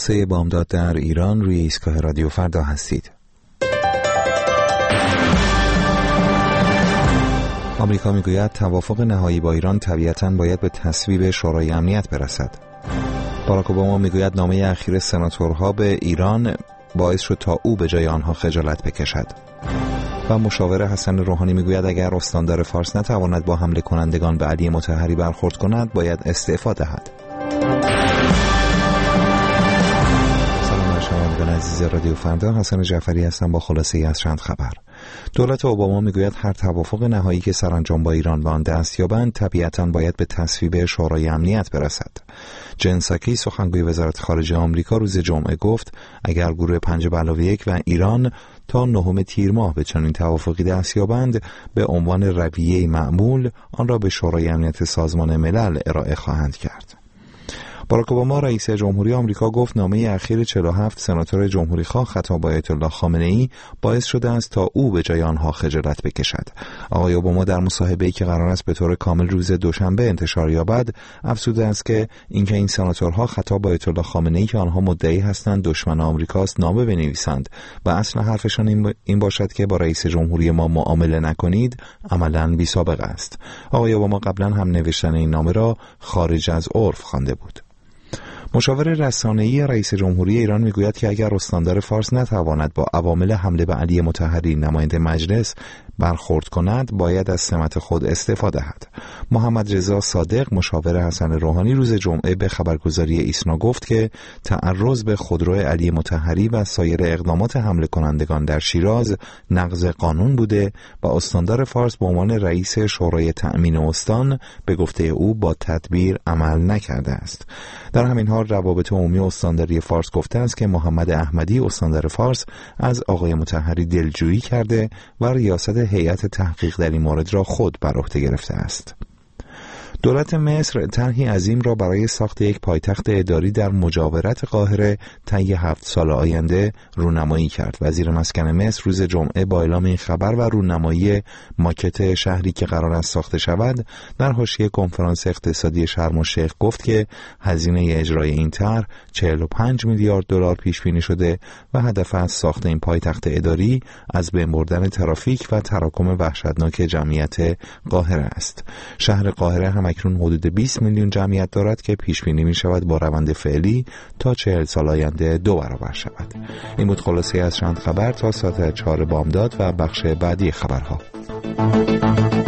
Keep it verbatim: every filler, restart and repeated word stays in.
خلاصه بامداد در ایران روی ایستگاه رادیو فردا هستید. آمریکا میگوید توافق نهایی با ایران طبیعتاً باید به تصویب شورای امنیت برسد. باراک اوباما میگوید نامه اخیر سناتورها به ایران باعث شد تا او به جای آنها خجالت بکشد. و مشاور حسن روحانی میگوید اگر استاندار فارس نتواند با حمله کنندگان به علی مطهری برخورد کند باید استعفا دهد. سلام شنوندگان عزیز رادیو فردا، حسن جعفری هستم با خلاصه ای از چند خبر. دولت اوباما میگوید هر توافق نهایی که سرانجام با ایران به آن دست یابند طبیعتاً باید به تصویب شورای امنیت برسد. جن ساکی سخنگوی وزارت خارجه آمریکا روز جمعه گفت اگر گروه پنج به علاوه یک و ایران تا نهم تیر ماه به چنین توافقی دست یابند به عنوان رویه معمول آن را به شورای امنیت سازمان ملل ارائه خواهند کرد. باراک اوباما رئیس جمهوری آمریکا گفت نامه اخیر چهل و هفت سناتور جمهوری خواه خطاب به آیت الله خامنه ای باعث شده است تا او به جای آنها خجالت بکشد. آقای اوباما در مصاحبه‌ای که قرار است به طور کامل روز دوشنبه انتشار یابد افزوده است که اینکه این سناتورها خطاب به آیت الله خامنه ای که آنها مدعی هستند دشمن آمریکاست نامه بنویسند و اصل حرفشان این باشد که با رئیس جمهوری ما معامله نکنید عملاً بی‌سابقه است. آقای اوباما قبلا هم نوشتن این نامه را خارج از عرف خوانده بود. مشاور رسانه‌ای رئیس جمهوری ایران میگوید که اگر استاندار فارس نتواند با عوامل حمله به علی مطهری نماینده مجلس برخورد کند باید از سمت خود استعفا دهد. محمد رضا صادق مشاور حسن روحانی روز جمعه به خبرگزاری ایسنا گفت که تعرض به خودرو علی مطهری و سایر اقدامات حمله کنندگان در شیراز نقض قانون بوده و استاندار فارس به عنوان رئیس شورای تأمین استان به گفته او با تدبیر عمل نکرده است. در همین حال روابط عمومی استانداری فارس گفته است که محمد احمدی استاندار فارس از آقای مطهری دلجویی کرده و ریاست هیئت تحقیق در این مورد را خود بر عهده گرفته است. دولت مصر طرحی عظیم را برای ساخت یک پایتخت اداری در مجاورت قاهره طی هفت سال آینده رونمایی کرد. وزیر مسکن مصر روز جمعه با اعلام این خبر و رونمایی ماکت شهری که قرار است ساخته شود در حاشیه کنفرانس اقتصادی شرم الشیخ گفت که هزینه اجرای این طرح چهل و پنج میلیارد دلار پیش بینی شده و هدف از ساخت این پایتخت اداری از بین بردن ترافیک و تراکم وحشتناک جمعیت قاهره است. شهر قاهره هم اکنون حدود بیست میلیون جمعیت دارد که پیش بینی می شود با روند فعلی تا چهل سال آینده دو برابر شود. این بود خلاصه از چند خبر تا ساعت چهار بامداد و بخش بعدی خبرها.